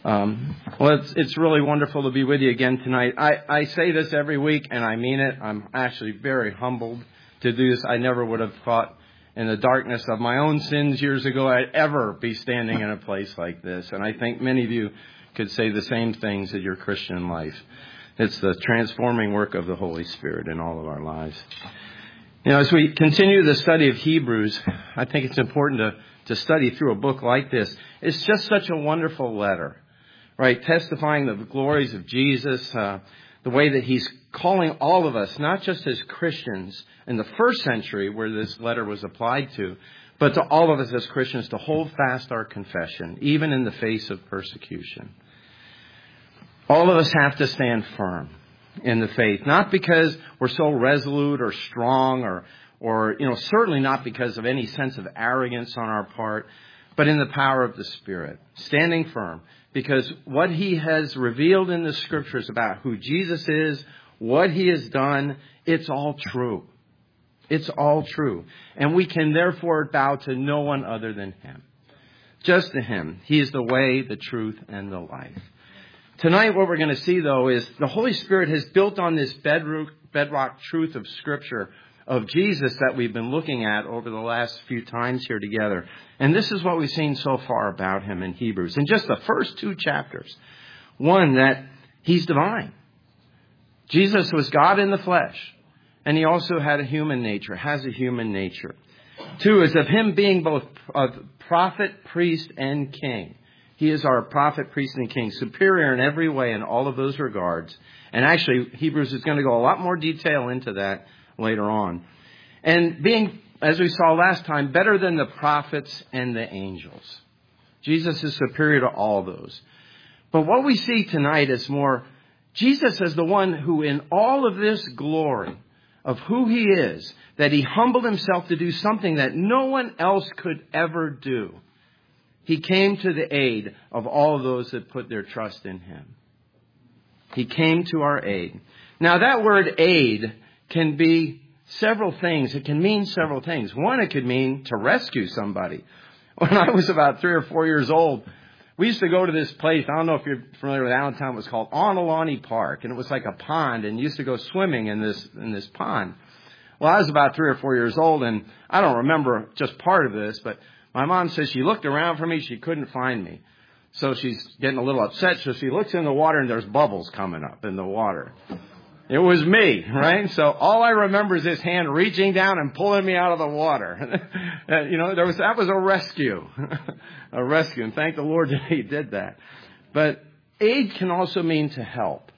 Well, it's really wonderful to be with you again tonight. I say this every week, and I mean it. I'm actually very humbled to do this. I never would have thought in the darkness of my own sins years ago I'd ever be standing in a place like this. And I think many of you could say the same things in your Christian life. It's the transforming work of the Holy Spirit in all of our lives. You know, as we continue the study of Hebrews, I think it's important to study through a book like this. It's just such a wonderful letter, right? Testifying the glories of Jesus, the way that he's calling all of us, not just as Christians in the first century where this letter was applied to, but to all of us as Christians to hold fast our confession, even in the face of persecution. All of us have to stand firm in the faith, not because we're so resolute or strong or certainly not because of any sense of arrogance on our part, but in the power of the Spirit, standing firm, because what he has revealed in the Scriptures about who Jesus is, what he has done, it's all true. It's all true. And we can therefore bow to no one other than him. Just to him. He is the way, the truth, and the life. Tonight what we're going to see, though, is the Holy Spirit has built on this bedrock truth of Scripture, of Jesus that we've been looking at over the last few times here together. And this is what we've seen so far about him in Hebrews. In just the first two chapters. One, that he's divine. Jesus was God in the flesh. And he also had a human nature, has a human nature. Two is of him being both a prophet, priest, and king. He is our prophet, priest, and king, superior in every way in all of those regards. And actually, Hebrews is going to go a lot more detail into that later on. And being, as we saw last time, better than the prophets and the angels. Jesus is superior to all those. But what we see tonight is more, Jesus is the one who in all of this glory of who he is, that he humbled himself to do something that no one else could ever do. He came to the aid of all of those that put their trust in him. He came to our aid. Now that word aid can be several things. It can mean several things. One, it could mean to rescue somebody. When I was about 3 or 4 years old, we used to go to this place. I don't know if you're familiar with Allentown. It was called Onalani Park. And it was like a pond. And you used to go swimming in this pond. Well, I was about 3 or 4 years old. And I don't remember just part of this. But my mom says she looked around for me. She couldn't find me. So she's getting a little upset. So she looks in the water and there's bubbles coming up in the water. It was me, right? So all I remember is his hand reaching down and pulling me out of the water. That was a rescue. A rescue. And thank the Lord that he did that. But aid can also mean to help.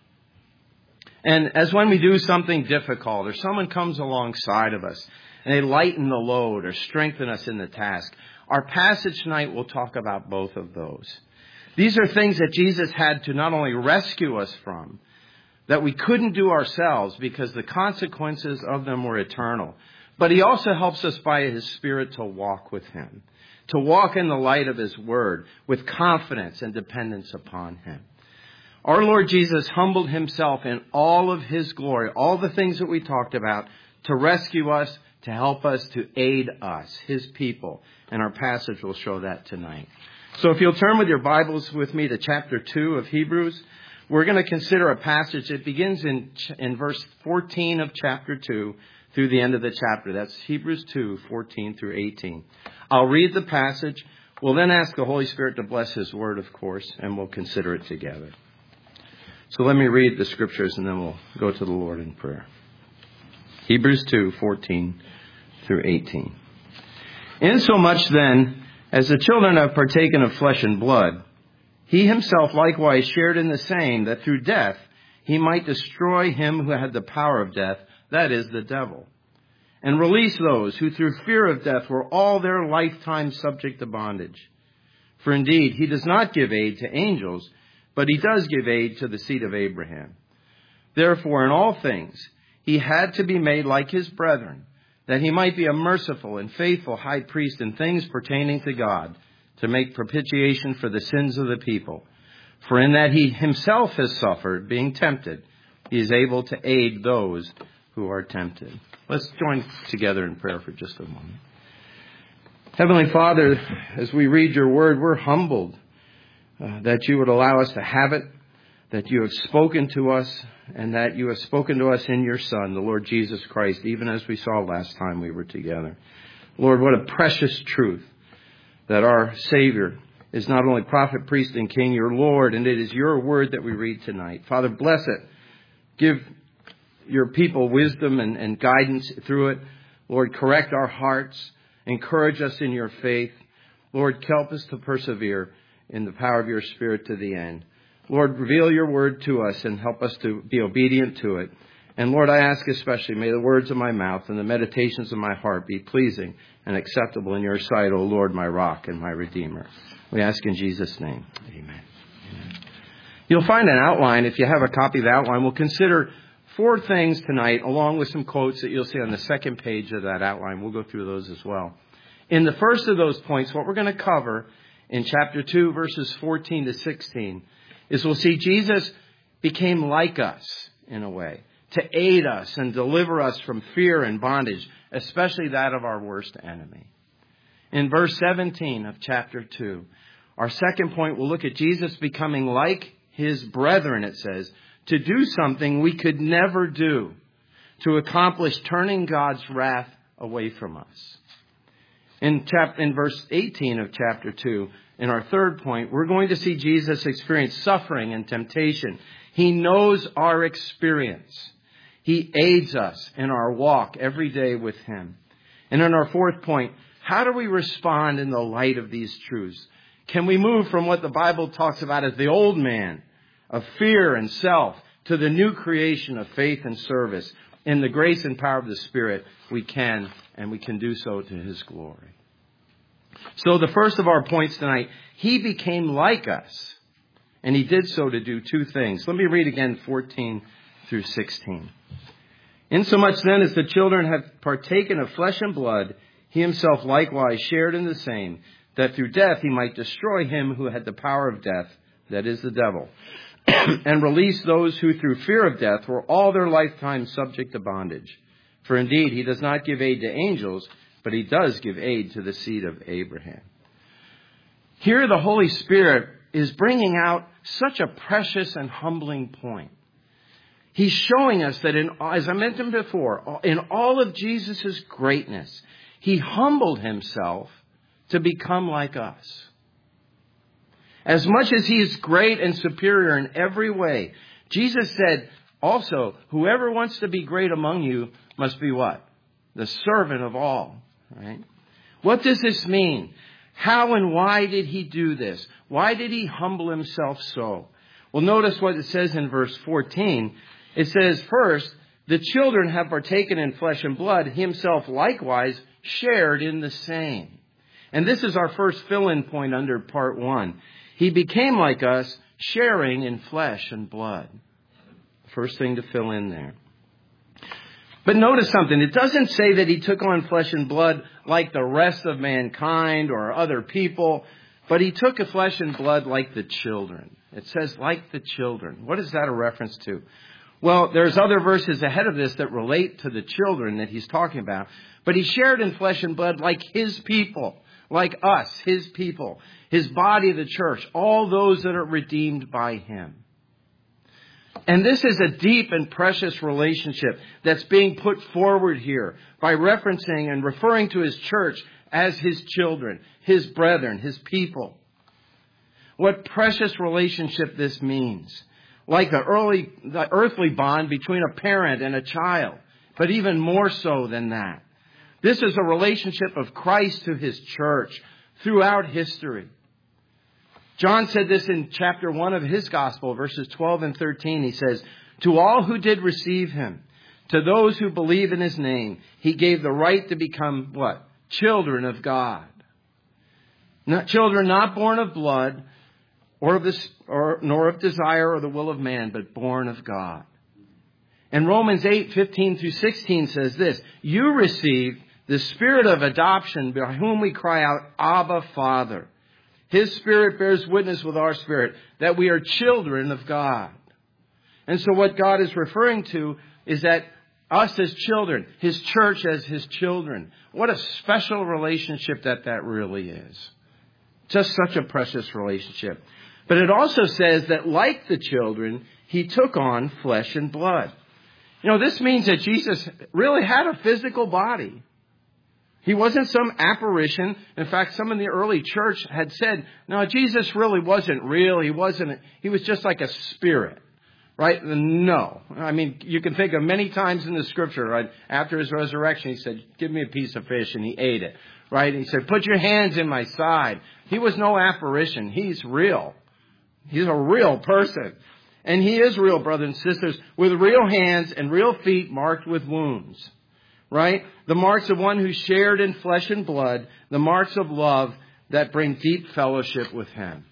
And as when we do something difficult or someone comes alongside of us and they lighten the load or strengthen us in the task, our passage tonight will talk about both of those. These are things that Jesus had to not only rescue us from, that we couldn't do ourselves because the consequences of them were eternal. But he also helps us by his Spirit to walk with him, to walk in the light of his word with confidence and dependence upon him. Our Lord Jesus humbled himself in all of his glory, all the things that we talked about, to rescue us, to help us, to aid us, his people. And our passage will show that tonight. So if you'll turn with your Bibles with me to chapter 2 of Hebrews, we're going to consider a passage that begins in verse 14 of chapter 2 through the end of the chapter. That's Hebrews 2, 14 through 18. I'll read the passage. We'll then ask the Holy Spirit to bless his word, of course, and we'll consider it together. So let me read the scriptures and then we'll go to the Lord in prayer. Hebrews 2, 14 through 18. Insomuch then, as the children have partaken of flesh and blood, he himself likewise shared in the same, that through death he might destroy him who had the power of death, that is, the devil, and release those who through fear of death were all their lifetime subject to bondage. For indeed, he does not give aid to angels, but he does give aid to the seed of Abraham. Therefore, in all things, he had to be made like his brethren, that he might be a merciful and faithful high priest in things pertaining to God, to make propitiation for the sins of the people. For in that he himself has suffered, being tempted, he is able to aid those who are tempted. Let's join together in prayer for just a moment. Heavenly Father, as we read your word, we're humbled that you would allow us to have it, that you have spoken to us, and that you have spoken to us in your Son, the Lord Jesus Christ, even as we saw last time we were together. Lord, what a precious truth that our Savior is not only prophet, priest, and king, your Lord, and it is your word that we read tonight. Father, bless it. Give your people wisdom and guidance through it. Lord, correct our hearts. Encourage us in your faith. Lord, help us to persevere in the power of your Spirit to the end. Lord, reveal your word to us and help us to be obedient to it. And Lord, I ask especially, may the words of my mouth and the meditations of my heart be pleasing and acceptable in your sight, O Lord, my rock and my redeemer. We ask in Jesus' name. Amen. You'll find an outline. If you have a copy of the outline, we'll consider 4 things tonight, along with some quotes that you'll see on the second page of that outline. We'll go through those as well. In the first of those points, what we're going to cover in chapter 2, verses 14 to 16, is we'll see Jesus became like us in a way, to aid us and deliver us from fear and bondage, especially that of our worst enemy. In verse 17 of chapter 2, our second point, we'll look at Jesus becoming like his brethren, it says, to do something we could never do, to accomplish turning God's wrath away from us. In verse 18 of chapter 2, in our third point, we're going to see Jesus experience suffering and temptation. He knows our experience. He aids us in our walk every day with him. And in our fourth point, how do we respond in the light of these truths? Can we move from what the Bible talks about as the old man of fear and self to the new creation of faith and service? In the grace and power of the Spirit, we can, and we can do so to his glory. So the first of our points tonight, he became like us, and he did so to do 2 things. Let me read again 14 through 16. Insomuch then as the children have partaken of flesh and blood, he himself likewise shared in the same, that through death he might destroy him who had the power of death, that is the devil, and release those who through fear of death were all their lifetime subject to bondage. For indeed he does not give aid to angels, but he does give aid to the seed of Abraham. Here the Holy Spirit is bringing out such a precious and humbling point. He's showing us that, as I mentioned before, in all of Jesus' greatness, he humbled himself to become like us. As much as he is great and superior in every way, Jesus said also, whoever wants to be great among you must be what? The servant of all. Right? What does this mean? How and why did he do this? Why did he humble himself so? Well, notice what it says in verse 14. It says, first, the children have partaken in flesh and blood. He himself likewise shared in the same. And this is our first fill-in point under part 1. He became like us, sharing in flesh and blood. First thing to fill in there. But notice something. It doesn't say that he took on flesh and blood like the rest of mankind or other people, but he took a flesh and blood like the children. It says like the children. What is that a reference to? Well, there's other verses ahead of this that relate to the children that he's talking about. But he shared in flesh and blood like his people, like us, his people, his body, the church, all those that are redeemed by him. And this is a deep and precious relationship that's being put forward here by referencing and referring to his church as his children, his brethren, his people. What precious relationship this means. Like the earthly bond between a parent and a child, but even more so than that. This is a relationship of Christ to his church throughout history. John said this in chapter 1 of his gospel, verses 12 and 13. He says, to all who did receive him, to those who believe in his name, he gave the right to become what? Children of God. Children not born of blood, nor of desire or the will of man, but born of God. And Romans 8:15 through 16 says this, you received the Spirit of adoption by whom we cry out, Abba, Father. His Spirit bears witness with our spirit that we are children of God. And so what God is referring to is that us as children, his church as his children. What a special relationship that really is. Just such a precious relationship. But it also says that like the children, he took on flesh and blood. This means that Jesus really had a physical body. He wasn't some apparition. In fact, some in the early church had said, no, Jesus really wasn't real. He was just like a spirit. Right? No. I mean, you can think of many times in the scripture, right? After his resurrection, he said, give me a piece of fish, and he ate it. Right? He said, put your hands in my side. He was no apparition. He's real. He's a real person. And he is real, brothers and sisters, with real hands and real feet marked with wounds. Right? The marks of one who shared in flesh and blood, the marks of love that bring deep fellowship with him.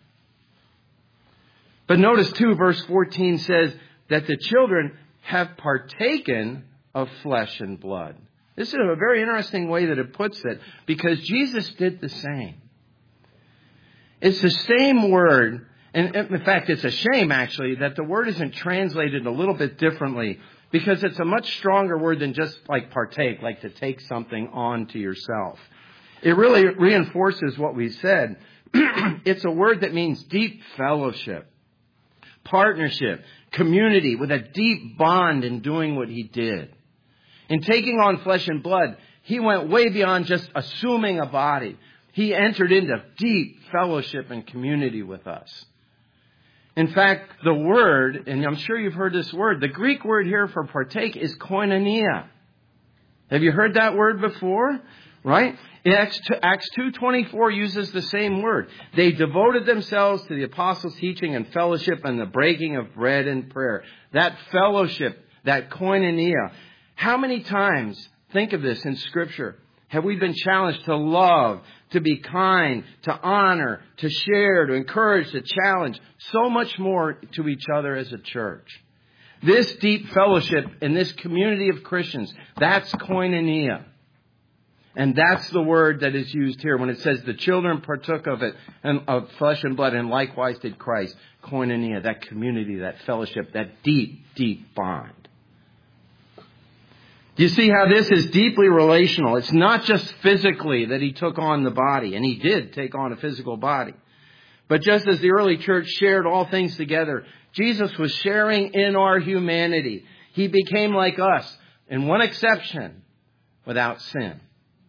But notice too, verse 14 says that the children have partaken of flesh and blood. This is a very interesting way that it puts it, because Jesus did the same. It's the same word, and in fact, it's a shame actually that the word isn't translated a little bit differently, because it's a much stronger word than just like partake, like to take something on to yourself. It really reinforces what we said. It's a word that means deep fellowship, partnership, community, with a deep bond in doing what he did. In taking on flesh and blood, he went way beyond just assuming a body. He entered into deep fellowship and community with us. In fact, the word, and I'm sure you've heard this word, the Greek word here for partake is koinonia. Have you heard that word before? Right? Acts 2:24 uses the same word. They devoted themselves to the apostles' teaching and fellowship and the breaking of bread and prayer. That fellowship, that koinonia. How many times, think of this in Scripture, have we been challenged to love, to be kind, to honor, to share, to encourage, to challenge, so much more to each other as a church? This deep fellowship in this community of Christians, that's koinonia. And that's the word that is used here when it says the children partook of it, and of flesh and blood, and likewise did Christ. Koinonia, that community, that fellowship, that deep, deep bond. Do you see how this is deeply relational? It's not just physically that he took on the body, and he did take on a physical body. But just as the early church shared all things together, Jesus was sharing in our humanity. He became like us, in one exception, without sin.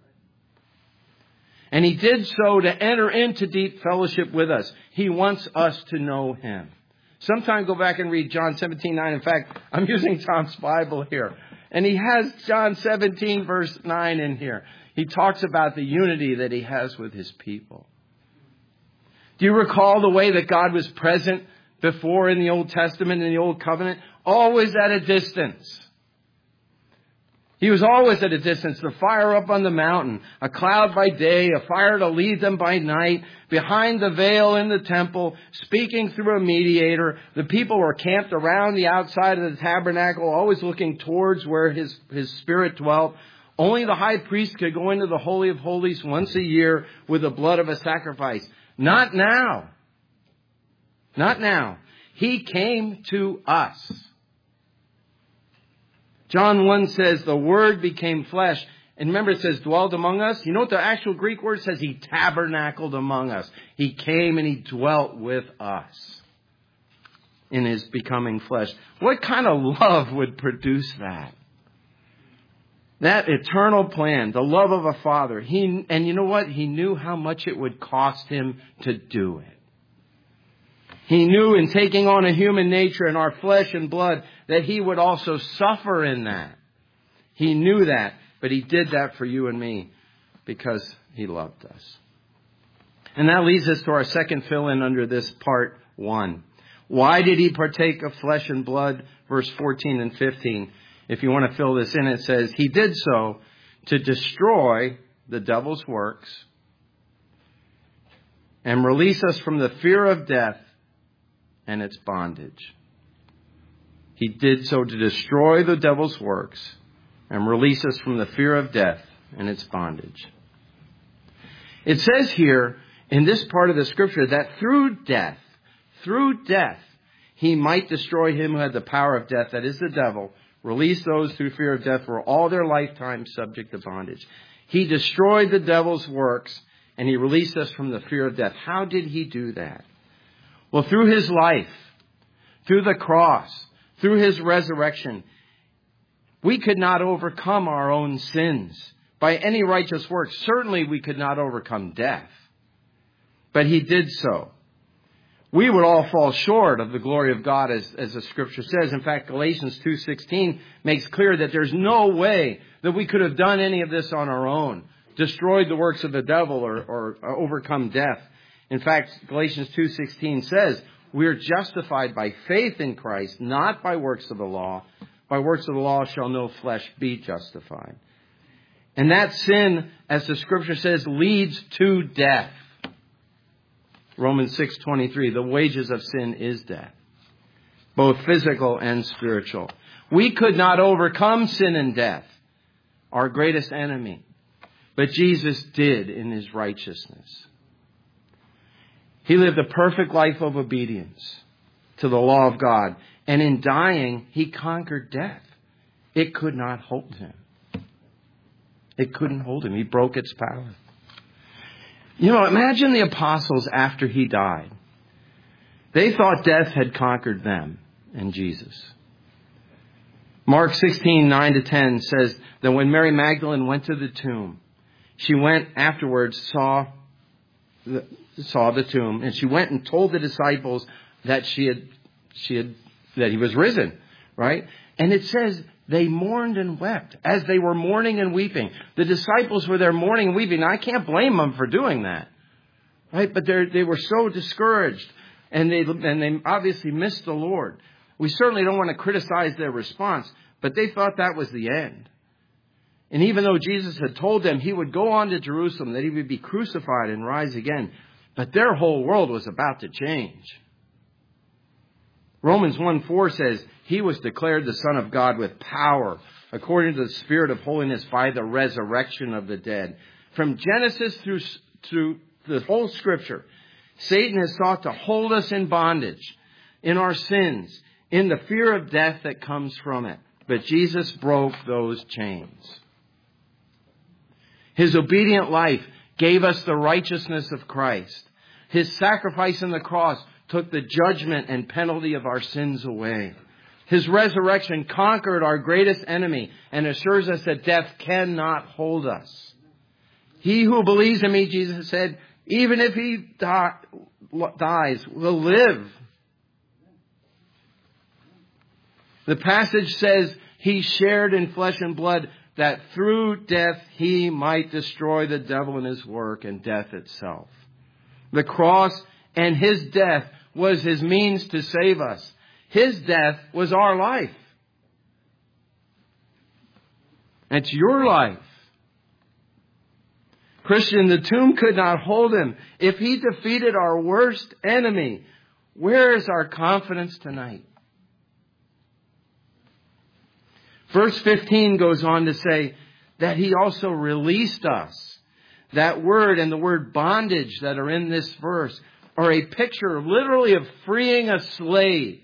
And he did so to enter into deep fellowship with us. He wants us to know him. Sometime go back and read John 17:9. In fact, I'm using Tom's Bible here. And he has John 17 verse 9 in here. He talks about the unity that he has with his people. Do you recall the way that God was present before in the Old Testament, in the Old Covenant? Always at a distance. He was always at a distance. The fire up on the mountain, a cloud by day, a fire to lead them by night, behind the veil in the temple, speaking through a mediator. The people were camped around the outside of the tabernacle, always looking towards where his spirit dwelt. Only the high priest could go into the Holy of Holies once a year with the blood of a sacrifice. Not now. Not now. He came to us. John 1 says the Word became flesh. And remember it says dwelled among us. You know what the actual Greek word says? He tabernacled among us. He came and he dwelt with us in his becoming flesh. What kind of love would produce that? That eternal plan, the love of a father. And you know what? He knew how much it would cost him to do it. He knew in taking on a human nature and our flesh and blood that he would also suffer in that. He knew that, but he did that for you and me because he loved us. And that leads us to our second fill-in under this part 1. Why did he partake of flesh and blood? Verse 14 and 15. If you want to fill this in, it says, he did so to destroy the devil's works and release us from the fear of death and its bondage. He did so to destroy the devil's works and release us from the fear of death and its bondage. It says here in this part of the scripture that through death, he might destroy him who had the power of death, that is the devil, release those through fear of death for all their lifetime subject to bondage. He destroyed the devil's works and he released us from the fear of death. How did he do that? Well, through his life, through the cross, through his resurrection, we could not overcome our own sins by any righteous works. Certainly we could not overcome death. But he did so. We would all fall short of the glory of God, as the scripture says. In fact, Galatians 2:16 makes clear that there's no way that we could have done any of this on our own, destroyed the works of the devil or overcome death. In fact, Galatians 2:16 says, we are justified by faith in Christ, not by works of the law. By works of the law shall no flesh be justified. And that sin, as the scripture says, leads to death. Romans 6:23, the wages of sin is death, both physical and spiritual. We could not overcome sin and death, our greatest enemy, but Jesus did in his righteousness. He lived a perfect life of obedience to the law of God, and in dying, he conquered death. It could not hold him. It couldn't hold him. He broke its power. You know, imagine the apostles after he died. They thought death had conquered them and Jesus. Mark 16:9-10 says that when Mary Magdalene went to the tomb, she went afterwards, saw the tomb, and she went and told the disciples that that he was risen, right? And it says they mourned and wept as they were mourning and weeping. The disciples were there mourning and weeping. Now, I can't blame them for doing that, right? But they were so discouraged, and they obviously missed the Lord. We certainly don't want to criticize their response, but they thought that was the end. And even though Jesus had told them he would go on to Jerusalem, that he would be crucified and rise again, but their whole world was about to change. Romans 1:4 says, he was declared the Son of God with power, according to the Spirit of holiness, by the resurrection of the dead. From Genesis through the whole Scripture, Satan has sought to hold us in bondage, in our sins, in the fear of death that comes from it. But Jesus broke those chains. His obedient life gave us the righteousness of Christ. His sacrifice on the cross took the judgment and penalty of our sins away. His resurrection conquered our greatest enemy and assures us that death cannot hold us. He who believes in me, Jesus said, even if he dies, will live. The passage says he shared in flesh and blood, that through death he might destroy the devil and his work and death itself. The cross and his death was his means to save us. His death was our life. It's your life. Christian, the tomb could not hold him. If he defeated our worst enemy, where is our confidence tonight? Verse 15 goes on to say that he also released us. That word and the word bondage that are in this verse are a picture literally of freeing a slave.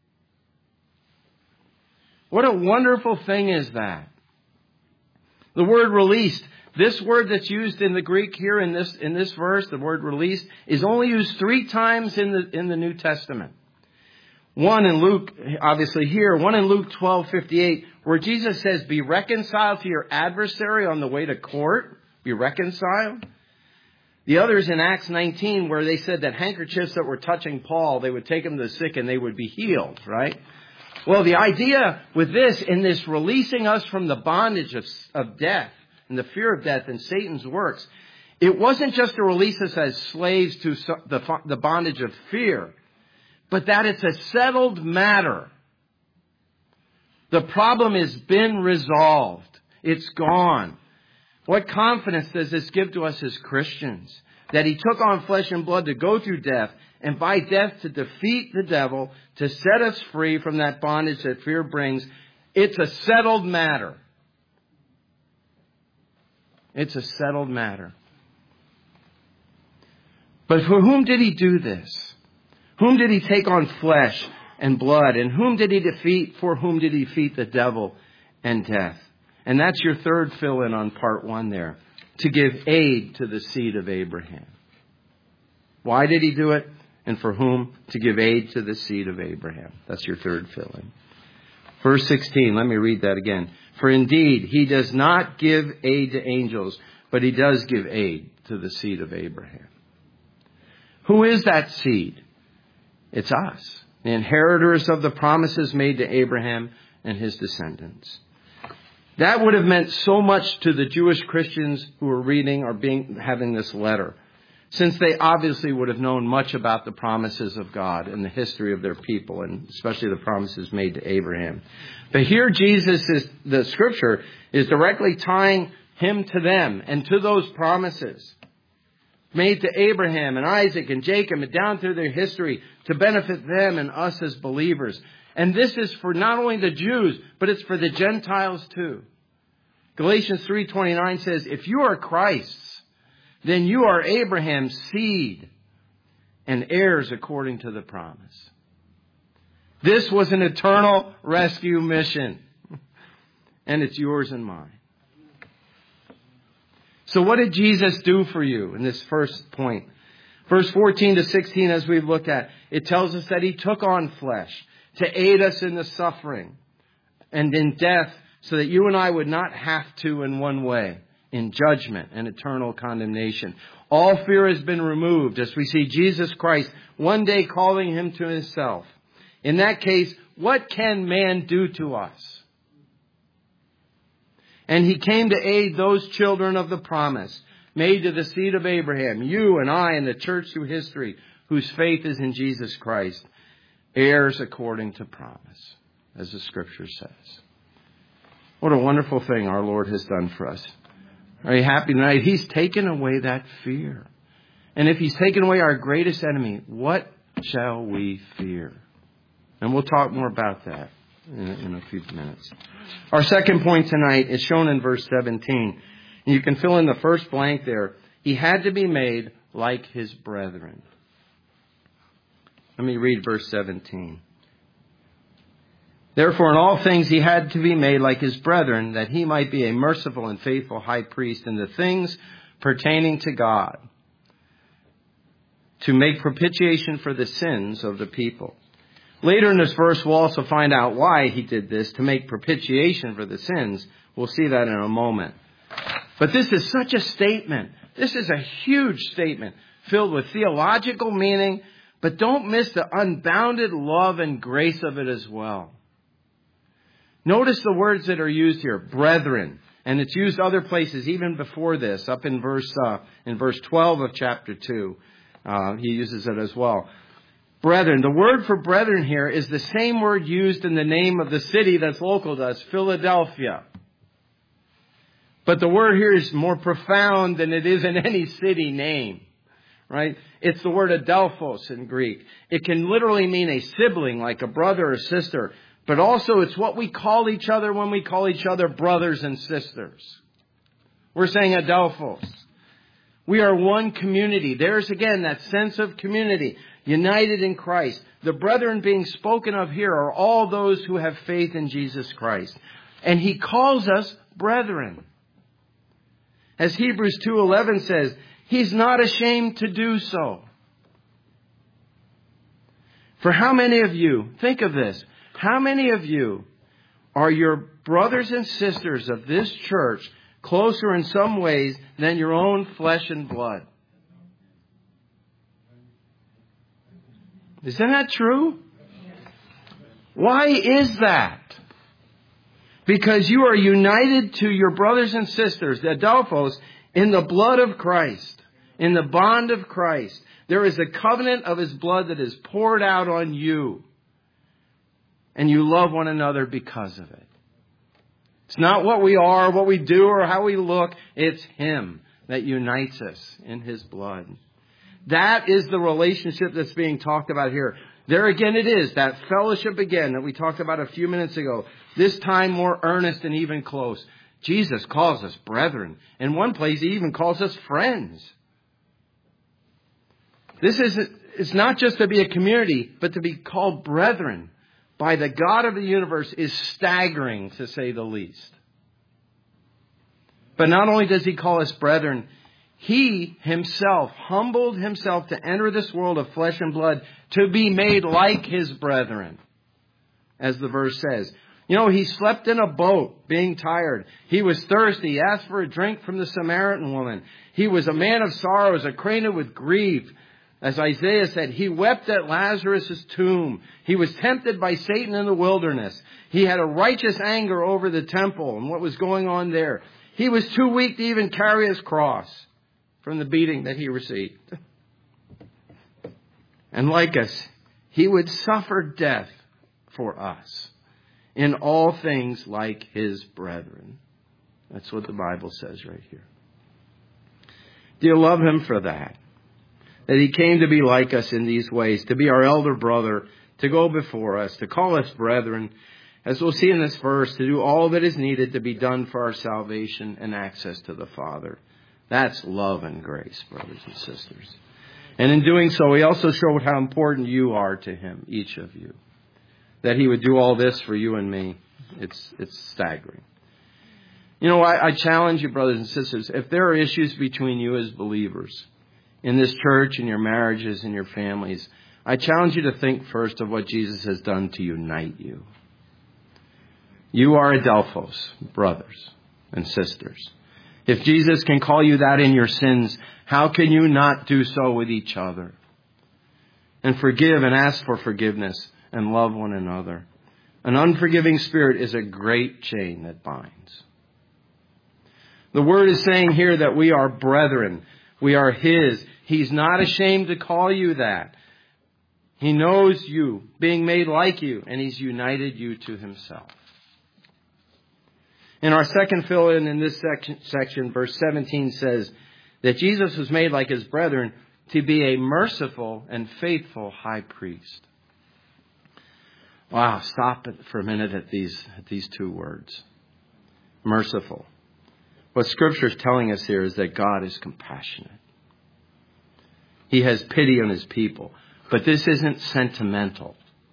What a wonderful thing is that. The word released, this word that's used in the Greek here in this verse, the word released, is only used 3 times in the New Testament. One in Luke, obviously here, one in Luke 12:58, where Jesus says, be reconciled to your adversary on the way to court. Be reconciled. The other is in Acts 19, where they said that handkerchiefs that were touching Paul, they would take him to the sick and they would be healed, right? Well, the idea with this, in this releasing us from the bondage of death and the fear of death and Satan's works, it wasn't just to release us as slaves to the bondage of fear, but that it's a settled matter. The problem has been resolved. It's gone. What confidence does this give to us as Christians? That he took on flesh and blood to go through death, and by death to defeat the devil, to set us free from that bondage that fear brings. It's a settled matter. It's a settled matter. But for whom did he do this? Whom did he take on flesh and blood? And whom did he defeat? For whom did he defeat the devil and death? And that's your third fill-in on part 1 there. To give aid to the seed of Abraham. Why did he do it? and for whom to give aid to the seed of Abraham. That's your third filling. Verse 16, let me read that again. For indeed, he does not give aid to angels, but he does give aid to the seed of Abraham. Who is that seed? It's us, the inheritors of the promises made to Abraham and his descendants. That would have meant so much to the Jewish Christians who were reading or having this letter, since they obviously would have known much about the promises of God and the history of their people, and especially the promises made to Abraham. But here the scripture is directly tying him to them and to those promises made to Abraham and Isaac and Jacob and down through their history to benefit them and us as believers. And this is for not only the Jews, but it's for the Gentiles too. Galatians 3:29 says, if you are Christ's, then you are Abraham's seed and heirs according to the promise. This was an eternal rescue mission. And it's yours and mine. So what did Jesus do for you in this first point? Verse 14 to 16, as we've looked at, it tells us that he took on flesh to aid us in the suffering and in death, so that you and I would not have to in one way, in judgment and eternal condemnation. All fear has been removed as we see Jesus Christ one day calling him to himself. In that case, what can man do to us? And he came to aid those children of the promise made to the seed of Abraham, you and I and the church through history, whose faith is in Jesus Christ, heirs according to promise, as the scripture says. What a wonderful thing our Lord has done for us. Are you happy tonight? He's taken away that fear. And if he's taken away our greatest enemy, what shall we fear? And we'll talk more about that in a few minutes. Our second point tonight is shown in verse 17. And you can fill in the first blank there. He had to be made like his brethren. Let me read verse 17. Therefore, in all things he had to be made like his brethren, that he might be a merciful and faithful high priest in the things pertaining to God, to make propitiation for the sins of the people. Later in this verse, we'll also find out why he did this, to make propitiation for the sins. We'll see that in a moment. But this is such a statement. This is a huge statement filled with theological meaning, but don't miss the unbounded love and grace of it as well. Notice the words that are used here, brethren, and it's used other places even before this, up in verse 12 of chapter 2. He uses it as well. Brethren, the word for brethren here is the same word used in the name of the city that's local to us, Philadelphia. But the word here is more profound than it is in any city name, right? It's the word adelphos in Greek. It can literally mean a sibling, like a brother or sister. But also it's what we call each other when we call each other brothers and sisters. We're saying adelphos. We are one community. There's again that sense of community, united in Christ. The brethren being spoken of here are all those who have faith in Jesus Christ. And he calls us brethren. As Hebrews 2:11 says, he's not ashamed to do so. For how many of you, think of this, how many of you are your brothers and sisters of this church closer in some ways than your own flesh and blood? Isn't that true? Why is that? Because you are united to your brothers and sisters, the adelphos, in the blood of Christ, in the bond of Christ. There is a covenant of his blood that is poured out on you. And you love one another because of it. It's not what we are, what we do, or how we look. It's him that unites us in his blood. That is the relationship that's being talked about here. There again it is, that fellowship again that we talked about a few minutes ago. This time more earnest and even close. Jesus calls us brethren. In one place he even calls us friends. It's not just to be a community, but to be called brethren by the God of the universe is staggering, to say the least. But not only does he call us brethren, He himself humbled himself to enter this world of flesh and blood to be made like his brethren, as the verse says. You know, he slept in a boat being tired. He was thirsty. He asked for a drink from the Samaritan woman. He was a man of sorrows, acquainted with grief. As Isaiah said, he wept at Lazarus' tomb. He was tempted by Satan in the wilderness. He had a righteous anger over the temple and what was going on there. He was too weak to even carry his cross from the beating that he received. And like us, he would suffer death for us. In all things like his brethren. That's what the Bible says right here. Do you love him for that? That he came to be like us in these ways, to be our elder brother, to go before us, to call us brethren, as we'll see in this verse, to do all that is needed to be done for our salvation and access to the Father. That's love and grace, brothers and sisters. And in doing so, he also showed how important you are to him, each of you. That he would do all this for you and me. It's staggering. You know, I challenge you, brothers and sisters, if there are issues between you as believers in this church, in your marriages, in your families, I challenge you to think first of what Jesus has done to unite you. You are Adelphos, brothers and sisters. If Jesus can call you that in your sins, how can you not do so with each other? And forgive and ask for forgiveness. And love one another. An unforgiving spirit is a great chain that binds. The word is saying here that we are brethren. We are his. He's not ashamed to call you that. He knows you, being made like you, and he's united you to himself. In our second fill-in in this section, verse 17 says that Jesus was made like his brethren to be a merciful and faithful high priest. Wow, stop for a minute at these two words. Merciful. What Scripture is telling us here is that God is compassionate. He has pity on his people. But this isn't sentimental.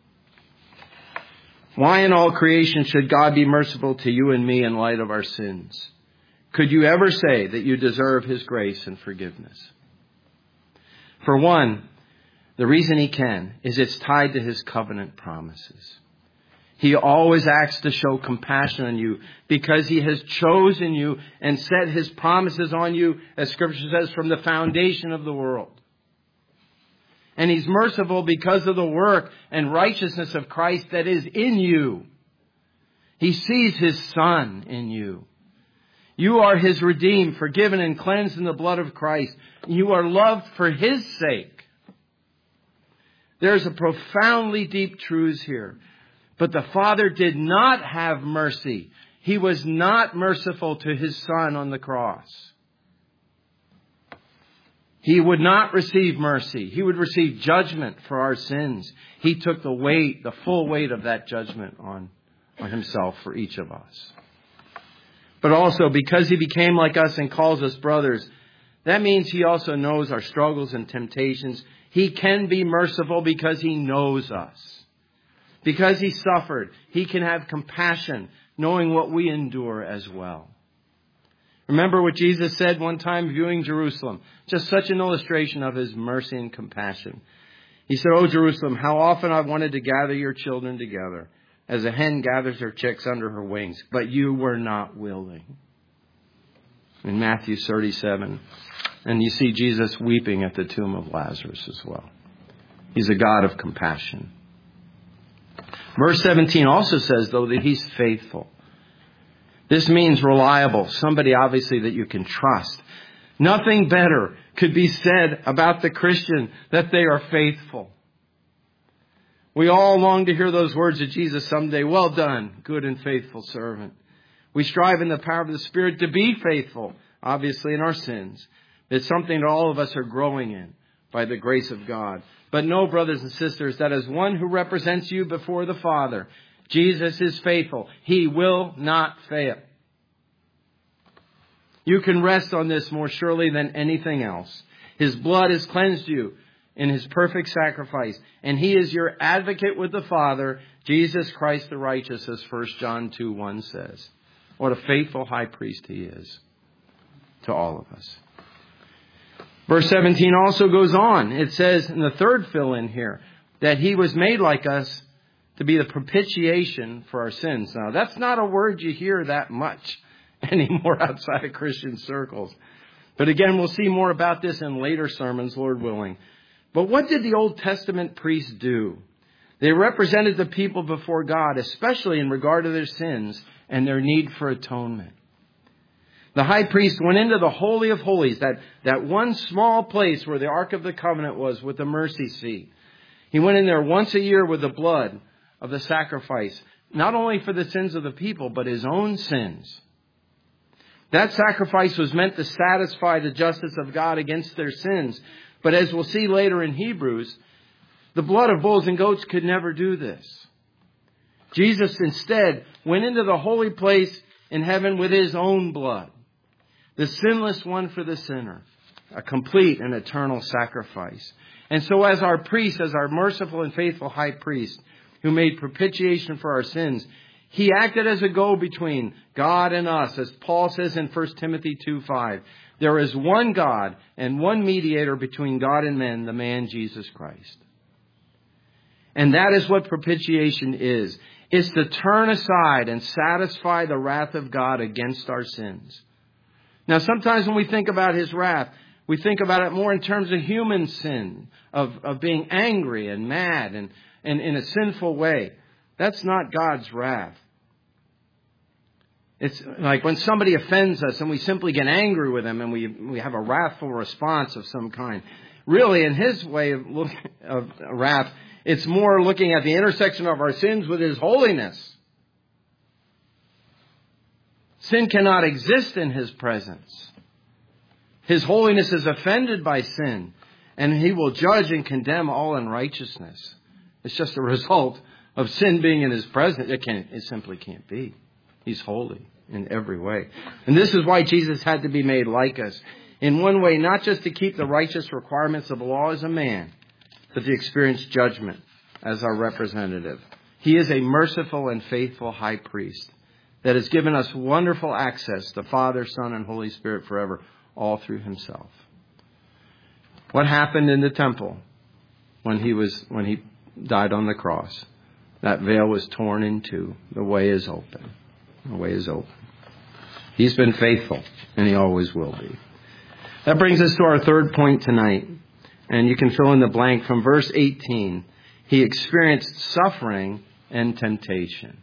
Why in all creation should God be merciful to you and me in light of our sins? Could you ever say that you deserve his grace and forgiveness? For one, the reason he can is it's tied to his covenant promises. He always acts to show compassion on you because he has chosen you and set his promises on you, as Scripture says, from the foundation of the world. And he's merciful because of the work and righteousness of Christ that is in you. He sees his Son in you. You are his redeemed, forgiven, and cleansed in the blood of Christ. You are loved for his sake. There's a profoundly deep truth here. But the Father did not have mercy. He was not merciful to his Son on the cross. He would not receive mercy. He would receive judgment for our sins. He took the full weight of that judgment on himself for each of us. But also, because he became like us and calls us brothers, that means he also knows our struggles and temptations. He can be merciful because he knows us. Because he suffered, he can have compassion, knowing what we endure as well. Remember what Jesus said one time viewing Jerusalem. Just such an illustration of his mercy and compassion. He said, "O Jerusalem, how often I've wanted to gather your children together, as a hen gathers her chicks under her wings, but you were not willing." In Matthew 37. And you see Jesus weeping at the tomb of Lazarus as well. He's a God of compassion. Verse 17 also says, though, that he's faithful. This means reliable, somebody obviously that you can trust. Nothing better could be said about the Christian, that they are faithful. We all long to hear those words of Jesus someday. Well done, good and faithful servant. We strive in the power of the Spirit to be faithful, obviously in our sins. It's something that all of us are growing in by the grace of God. But know, brothers and sisters, that as one who represents you before the Father, Jesus is faithful. He will not fail. You can rest on this more surely than anything else. His blood has cleansed you in his perfect sacrifice. And he is your advocate with the Father, Jesus Christ the righteous, as 1 John 2:1 says. What a faithful high priest he is to all of us. Verse 17 also goes on. It says in the third fill-in here that he was made like us to be the propitiation for our sins. Now, that's not a word you hear that much anymore outside of Christian circles. But again, we'll see more about this in later sermons, Lord willing. But what did the Old Testament priests do? They represented the people before God, especially in regard to their sins and their need for atonement. The high priest went into the Holy of Holies, that one small place where the Ark of the Covenant was with the mercy seat. He went in there once a year with the blood of the sacrifice, not only for the sins of the people, but his own sins. That sacrifice was meant to satisfy the justice of God against their sins. But as we'll see later in Hebrews, the blood of bulls and goats could never do this. Jesus instead went into the holy place in heaven with his own blood, the sinless one for the sinner, a complete and eternal sacrifice. And so as our priest, as our merciful and faithful high priest who made propitiation for our sins, he acted as a go-between God and us, as Paul says in 1 Timothy 2:5. There is one God and one mediator between God and men, the man Jesus Christ. And that is what propitiation is. It's to turn aside and satisfy the wrath of God against our sins. Now, sometimes when we think about his wrath, we think about it more in terms of human sin, of being angry and mad and in a sinful way. That's not God's wrath. It's like when somebody offends us and we simply get angry with them and we have a wrathful response of some kind. Really, in his way of wrath, it's more looking at the intersection of our sins with his holiness. Sin cannot exist in his presence. His holiness is offended by sin, and he will judge and condemn all unrighteousness. It's just a result of sin being in his presence. It simply can't be. He's holy in every way. And this is why Jesus had to be made like us. In one way, not just to keep the righteous requirements of the law as a man, but to experience judgment as our representative. He is a merciful and faithful high priest that has given us wonderful access to Father, Son, and Holy Spirit forever, all through himself. What happened in the temple when he died on the cross? That veil was torn in two. The way is open. The way is open. He's been faithful, and he always will be. That brings us to our third point tonight. And you can fill in the blank from verse 18. He experienced suffering and temptation.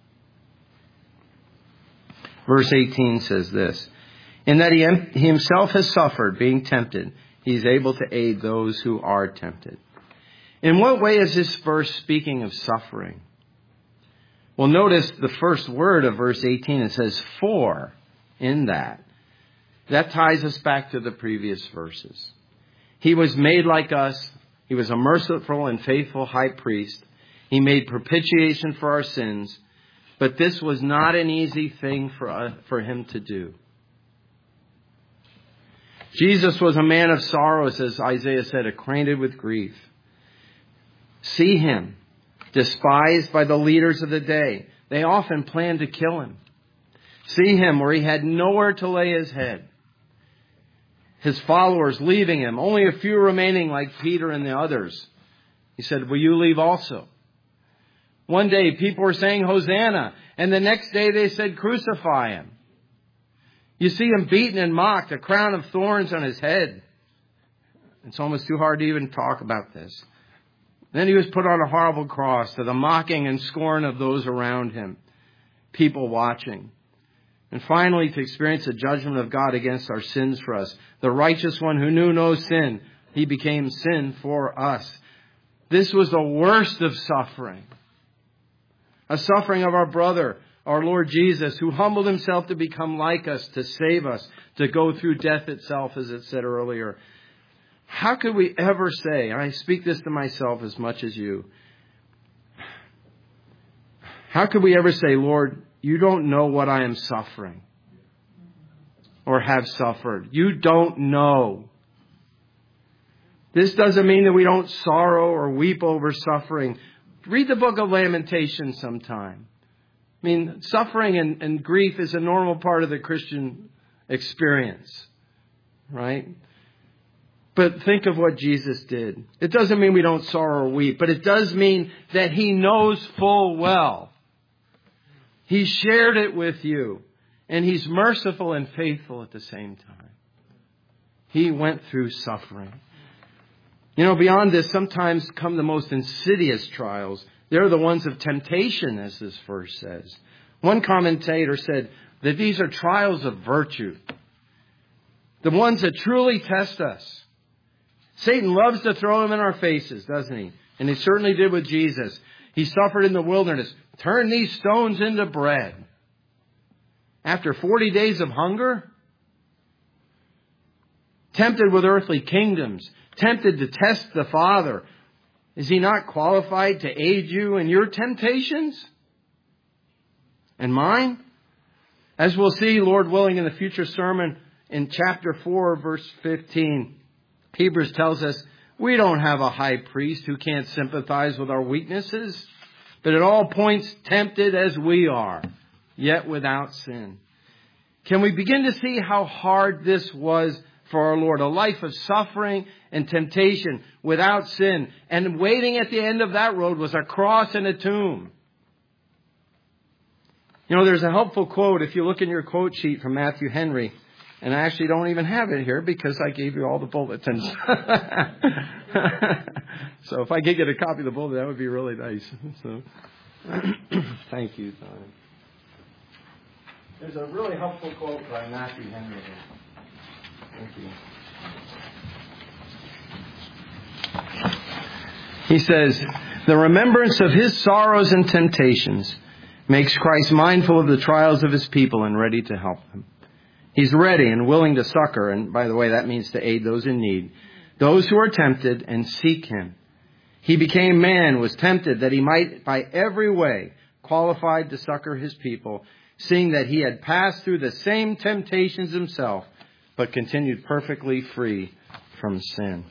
Verse 18 says this: in that he himself has suffered being tempted, he's able to aid those who are tempted. In what way is this verse speaking of suffering? Well, notice the first word of verse 18. It says for in that. That ties us back to the previous verses. He was made like us. He was a merciful and faithful high priest. He made propitiation for our sins. But this was not an easy thing for him to do. Jesus was a man of sorrows, as Isaiah said, acquainted with grief. See him, despised by the leaders of the day. They often planned to kill him. See him where he had nowhere to lay his head. His followers leaving him, only a few remaining like Peter and the others. He said, will you leave also? One day people were saying Hosanna, and the next day they said crucify him. You see him beaten and mocked, a crown of thorns on his head. It's almost too hard to even talk about this. Then he was put on a horrible cross to the mocking and scorn of those around him, people watching. And finally, to experience the judgment of God against our sins for us. The righteous one who knew no sin, he became sin for us. This was the worst of suffering. A suffering of our brother, our Lord Jesus, who humbled himself to become like us, to save us, to go through death itself, as it said earlier. How could we ever say, and I speak this to myself as much as you, how could we ever say, Lord, you don't know what I am suffering or have suffered. You don't know. This doesn't mean that we don't sorrow or weep over suffering. Read the book of Lamentations sometime. I mean, suffering and grief is a normal part of the Christian experience, right? But think of what Jesus did. It doesn't mean we don't sorrow or weep, but it does mean that He knows full well. He shared it with you. And He's merciful and faithful at the same time. He went through suffering. You know, beyond this, sometimes come the most insidious trials. They're the ones of temptation, as this verse says. One commentator said that these are trials of virtue. The ones that truly test us. Satan loves to throw them in our faces, doesn't he? And he certainly did with Jesus. He suffered in the wilderness. Turn these stones into bread. After 40 days of hunger, tempted with earthly kingdoms, tempted to test the Father, is He not qualified to aid you in your temptations? And mine? As we'll see, Lord willing, in the future sermon in chapter 4, verse 15, Hebrews tells us we don't have a high priest who can't sympathize with our weaknesses, but at all points tempted as we are, yet without sin. Can we begin to see how hard this was for our Lord? A life of suffering and temptation without sin. And waiting at the end of that road was a cross and a tomb. You know, there's a helpful quote if you look in your quote sheet from Matthew Henry. And I actually don't even have it here because I gave you all the bulletins. So if I could get a copy of the bulletin, that would be really nice. So, thank you, Tom. There's a really helpful quote by Matthew Henry here. Thank you. He says, "The remembrance of His sorrows and temptations makes Christ mindful of the trials of His people and ready to help them. He's ready and willing to succor," and by the way, that means to aid those in need, "those who are tempted and seek Him. He became man, was tempted that He might by every way qualified to succor His people, seeing that He had passed through the same temptations Himself, but continued perfectly free from sin."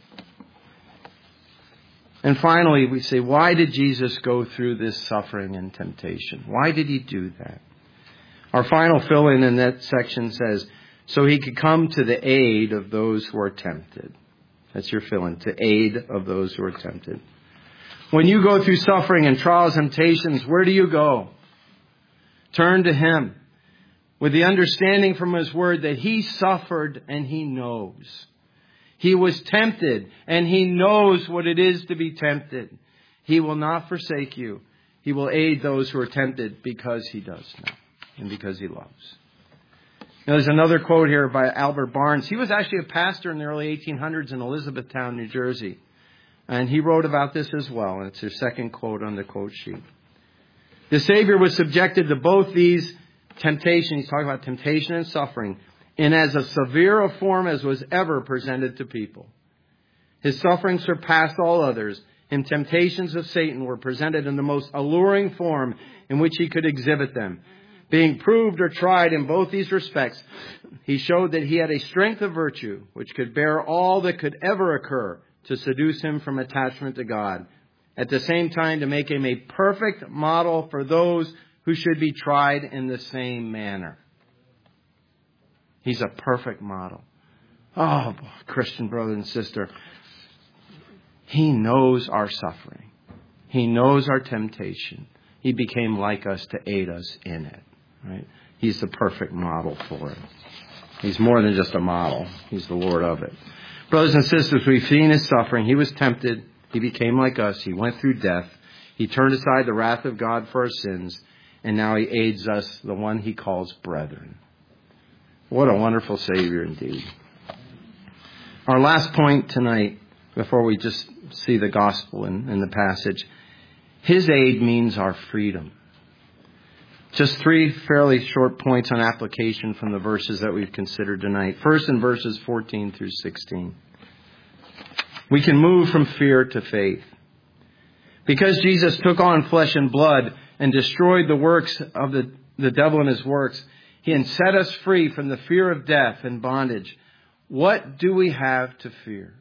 And finally, we say, why did Jesus go through this suffering and temptation? Why did He do that? Our final fill-in in that section says, so He could come to the aid of those who are tempted. That's your fill-in, to aid of those who are tempted. When you go through suffering and trials and temptations, where do you go? Turn to Him with the understanding from His Word that He suffered and He knows. He was tempted and He knows what it is to be tempted. He will not forsake you. He will aid those who are tempted because He does know and because He loves. Now, there's another quote here by Albert Barnes. He was actually a pastor in the early 1800s in Elizabethtown, New Jersey. And he wrote about this as well. And it's his second quote on the quote sheet. The Savior was subjected to both these temptations. He's talking about temptation and suffering in as a severe a form as was ever presented to people. His suffering surpassed all others, and temptations of Satan were presented in the most alluring form in which He could exhibit them. Being proved or tried in both these respects, He showed that He had a strength of virtue which could bear all that could ever occur to seduce Him from attachment to God. At the same time, to make Him a perfect model for those who should be tried in the same manner. He's a perfect model. Oh, Christian brother and sister, He knows our suffering. He knows our temptation. He became like us to aid us in it. Right? He's the perfect model for it. He's more than just a model. He's the Lord of it. Brothers and sisters, we've seen His suffering. He was tempted. He became like us. He went through death. He turned aside the wrath of God for our sins. And now He aids us, the one He calls brethren. What a wonderful Savior indeed. Our last point tonight, before we just see the gospel in the passage, His aid means our freedom. Just three fairly short points on application from the verses that we've considered tonight. First, in verses 14 through 16. We can move from fear to faith. Because Jesus took on flesh and blood and destroyed the works of the devil and his works, He had set us free from the fear of death and bondage. What do we have to fear?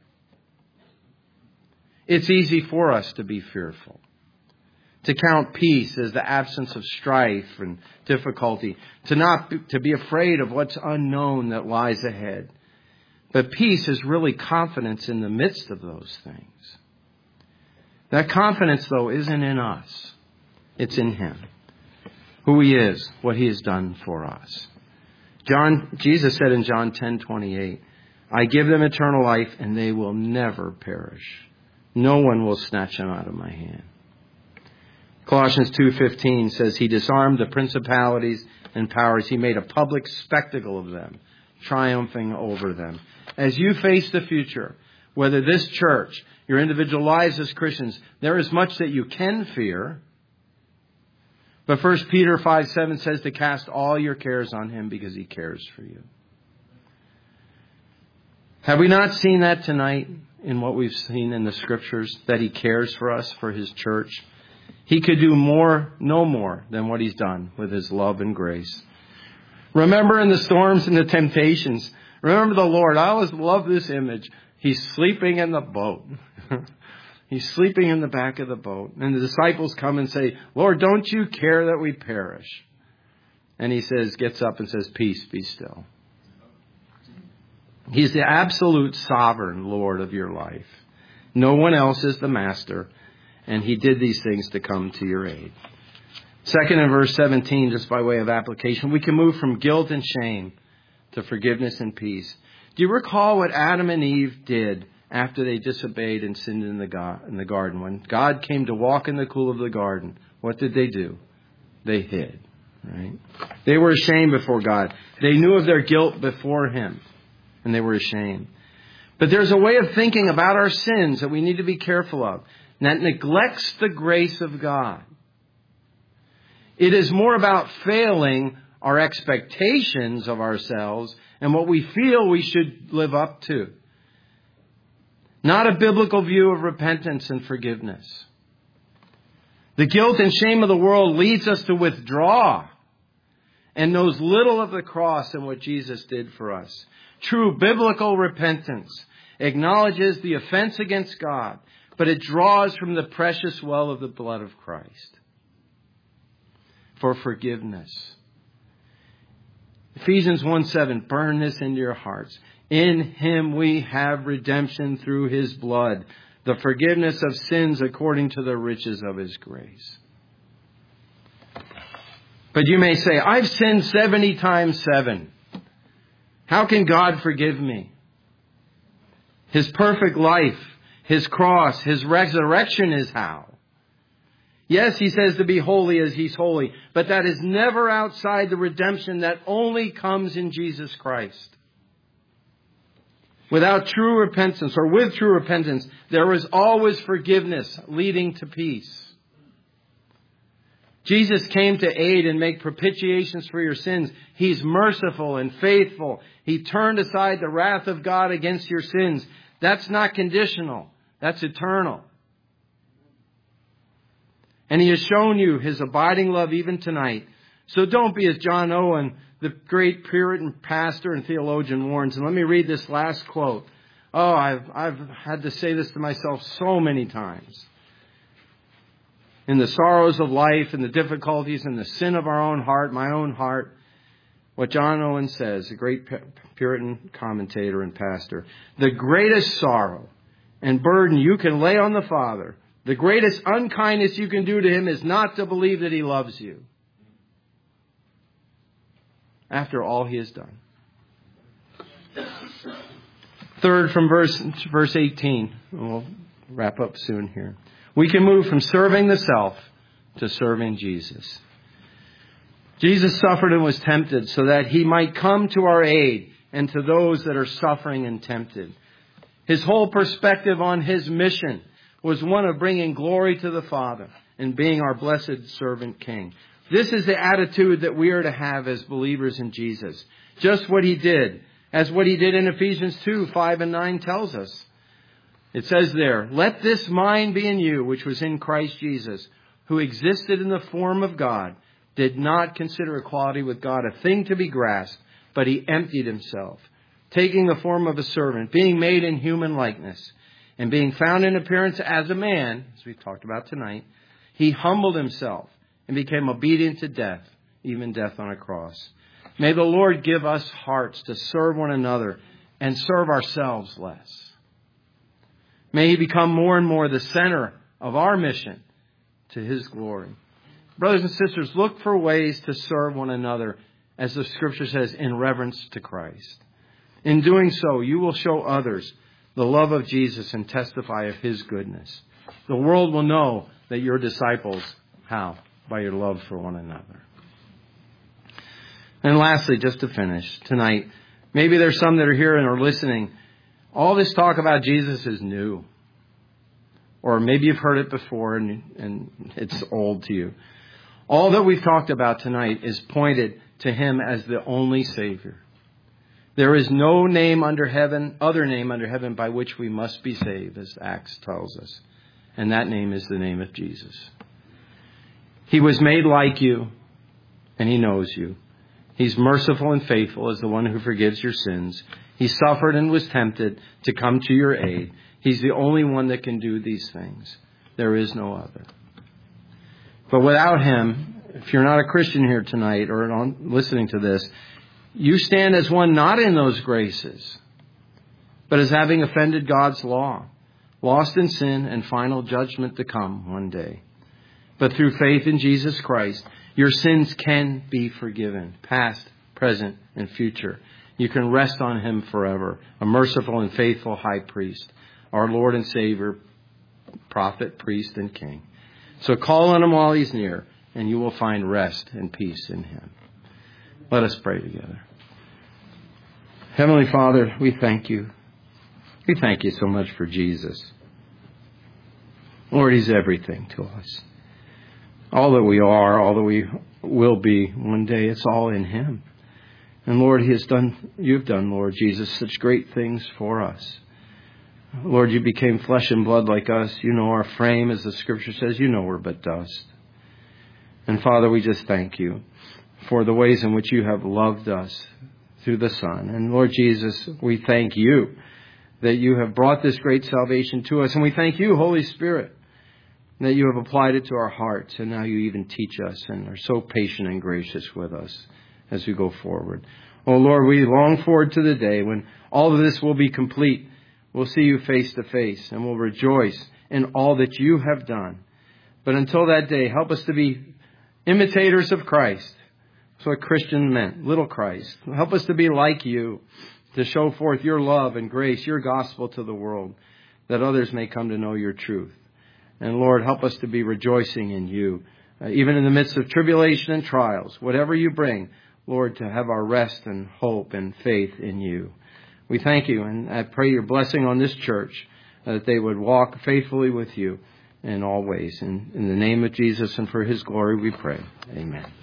It's easy for us to be fearful. To count peace as the absence of strife and difficulty. To be afraid of what's unknown that lies ahead. But peace is really confidence in the midst of those things. That confidence, though, isn't in us. It's in Him. Who He is, what He has done for us. Jesus said in John 10:28, I give them eternal life and they will never perish. No one will snatch them out of my hand. Colossians 2:15 says He disarmed the principalities and powers. He made a public spectacle of them, triumphing over them. As you face the future, whether this church, your individual lives as Christians, there is much that you can fear. But 1 Peter 5:7 says to cast all your cares on Him because He cares for you. Have we not seen that tonight in what we've seen in the Scriptures, that He cares for us, for His church? He could do more, no more, than what He's done with His love and grace. Remember in the storms and the temptations, remember the Lord. I always love this image. He's sleeping in the boat. He's sleeping in the back of the boat. And the disciples come and say, Lord, don't you care that we perish? And He gets up and says, peace, be still. He's the absolute sovereign Lord of your life. No one else is the master. And He did these things to come to your aid. Second, in verse 17, just by way of application, we can move from guilt and shame to forgiveness and peace. Do you recall what Adam and Eve did after they disobeyed and sinned in the garden? When God came to walk in the cool of the garden, what did they do? They hid, right? They were ashamed before God. They knew of their guilt before Him, and they were ashamed. But there's a way of thinking about our sins that we need to be careful of, and that neglects the grace of God. It is more about failing our expectations of ourselves and what we feel we should live up to. Not a biblical view of repentance and forgiveness. The guilt and shame of the world leads us to withdraw and knows little of the cross and what Jesus did for us. True biblical repentance acknowledges the offense against God, but it draws from the precious well of the blood of Christ for forgiveness. Ephesians 1:7, burn this into your hearts. In Him we have redemption through His blood, the forgiveness of sins according to the riches of His grace. But you may say, I've sinned 70 times 7. How can God forgive me? His perfect life, His cross, His resurrection is how. Yes, He says to be holy as He's holy, but that is never outside the redemption that only comes in Jesus Christ. Without true repentance, or with true repentance, there is always forgiveness leading to peace. Jesus came to aid and make propitiations for your sins. He's merciful and faithful. He turned aside the wrath of God against your sins. That's not conditional. That's eternal. And He has shown you His abiding love even tonight. So don't be as John Owen, the great Puritan pastor and theologian, warns. And let me read this last quote. Oh, I've had to say this to myself so many times. In the sorrows of life and the difficulties and the sin of our own heart, my own heart, what John Owen says, a great Puritan commentator and pastor, the greatest sorrow and burden you can lay on the Father, the greatest unkindness you can do to Him is not to believe that He loves you after all He has done. Third, from verse 18, and we'll wrap up soon here. We can move from serving the self to serving Jesus. Jesus suffered and was tempted so that He might come to our aid and to those that are suffering and tempted. His whole perspective on His mission was one of bringing glory to the Father and being our blessed servant King. This is the attitude that we are to have as believers in Jesus. Just what He did, as what He did in Ephesians 2:5 and 9 tells us. It says there, let this mind be in you, which was in Christ Jesus, who existed in the form of God, did not consider equality with God a thing to be grasped, but He emptied Himself, taking the form of a servant, being made in human likeness, and being found in appearance as a man, as we talked about tonight, He humbled Himself and became obedient to death, even death on a cross. May the Lord give us hearts to serve one another and serve ourselves less. May He become more and more the center of our mission to His glory. Brothers and sisters, look for ways to serve one another, as the Scripture says, in reverence to Christ. In doing so, you will show others the love of Jesus and testify of His goodness. The world will know that you're disciples. How? By your love for one another. And lastly, just to finish tonight, maybe there's some that are here and are listening. All this talk about Jesus is new. Or maybe you've heard it before and it's old to you. All that we've talked about tonight is pointed to Him as the only Savior. There is no name under heaven, other name under heaven by which we must be saved, as Acts tells us. And that name is the name of Jesus. He was made like you, and He knows you. He's merciful and faithful as the one who forgives your sins. He suffered and was tempted to come to your aid. He's the only one that can do these things. There is no other. But without Him, if you're not a Christian here tonight or listening to this, you stand as one not in those graces, but as having offended God's law, lost in sin and final judgment to come one day. But through faith in Jesus Christ, your sins can be forgiven, past, present, and future. You can rest on Him forever, a merciful and faithful high priest, our Lord and Savior, prophet, priest, and king. So call on Him while He's near, and you will find rest and peace in Him. Let us pray together. Heavenly Father, we thank you. We thank you so much for Jesus. Lord, He's everything to us. All that we are, all that we will be one day, it's all in Him. And Lord, you've done, Lord Jesus, such great things for us. Lord, you became flesh and blood like us. You know our frame, as the Scripture says. You know we're but dust. And Father, we just thank you for the ways in which you have loved us through the Son. And Lord Jesus, we thank you that you have brought this great salvation to us. And we thank you, Holy Spirit, that you have applied it to our hearts. And now you even teach us and are so patient and gracious with us as we go forward. Oh Lord, we long forward to the day when all of this will be complete. We'll see you face to face and we'll rejoice in all that you have done. But until that day, help us to be imitators of Christ. That's what Christian meant, little Christ. Help us to be like you, to show forth your love and grace, your gospel to the world, that others may come to know your truth. And Lord, help us to be rejoicing in you, even in the midst of tribulation and trials, whatever you bring, Lord, to have our rest and hope and faith in you. We thank you, and I pray your blessing on this church, that they would walk faithfully with you in all ways. In the name of Jesus and for His glory we pray. Amen.